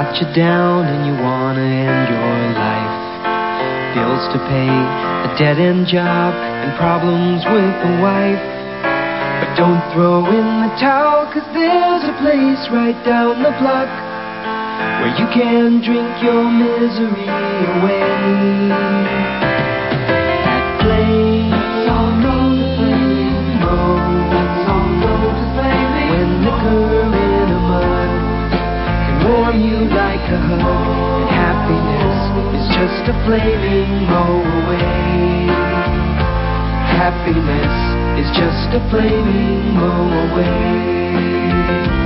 got you down and you wanna end your life. Bills to pay, a dead-end job, and problems with a wife. But don't throw in the towel, 'cause there's a place right down the block where you can drink your misery away. That place all known as Flaming Moe, that's all known as Flaming Moe. When liquor in a mug can warm you like a hug, and happiness is just a flaming Moe away. Happiness is just a flaming Moe away.